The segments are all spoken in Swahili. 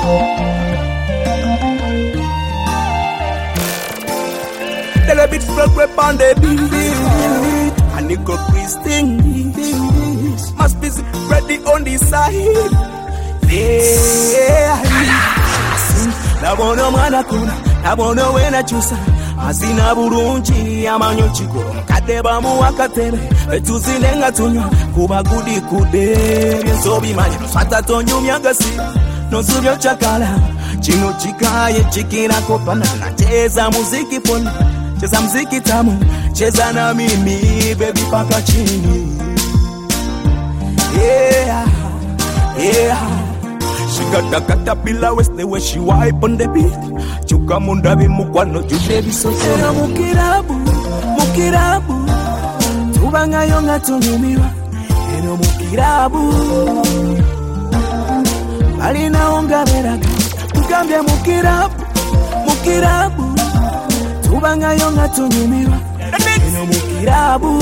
The beat flip on the beat. And it go Christine. Must be ready on the side. Yeah. Nabono mwana kuna, nabono wena chusa. Azina burunji amanyo chiko. Kadeba muwakatebe, etuzinenga tunyo. Kuba gudi kude. Sobi manye, swata tonyo myagasi. Nozubyo chakala. Chino chikaye chikina kopana. Nacheza muziki pole. Cheza mziki tamu, cheza na mimi, baby paka chini. Yeah, yeah. She got the caterpillar west the way she wipe on the beat. Chuka mundabi mukwano judebi so tena mukirabu, mukirabu. Tubanga yonga tunumiwa, eno mukirabu. Alina onga veraga, tukambia mukirabu, mukirabu. Tubanga yonga tunyumiwa eno mukirabu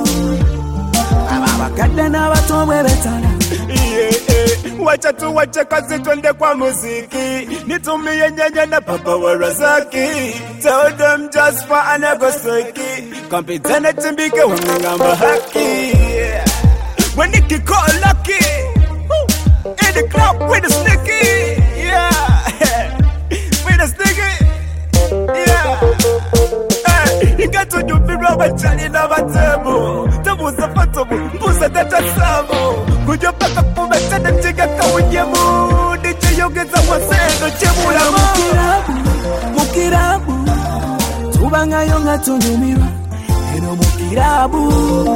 abakadde n'abatomwe betala wacha tu wacha kazi twende kwa muziki nitumie nyanya na papa wa Razaki tell them just for anagosoiki kompitana timbike wangamba haki when Nicky call lucky in the club with the sticky yeah with the sticky yeah, hey, you got to do me rubber chali na batebo. Tabu za fatobu, buza data sabo. Kujo paka kumetana chiga kawunyemu. Nije yogeza wasendo chemula mukirabu, mukirabu. Tubanga yonga tunyumiwa, eno mukirabu.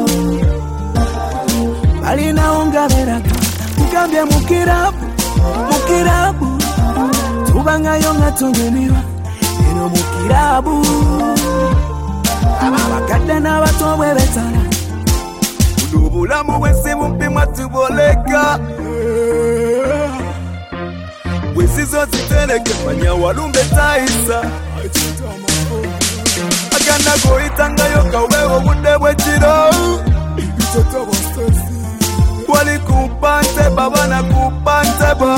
Balina onga veraga, kukambia mukirabu, mukirabu. Tubanga yonga tunyumiwa. Eno mukirabu abakadde n'abatomwe betala udubulamu wese mumpima tuboleka wesizo ziteleke manya walumbe taisa agana goitangayo kawewo budde bwekiro wali kupante baba na kupante ba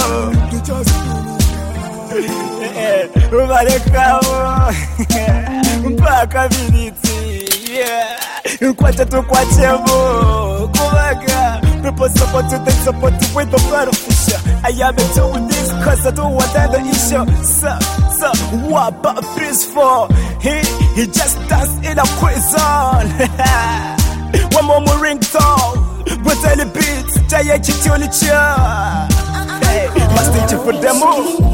ubalekawo mpaka biniti yeah kwacha tu kwachemo kubaga people support to take support with the better fisher I am into with this cause I don't want that issue so what about this for he just dance in a prison one more ringtone with any beats jaya chichoni cha hey must teach you for demo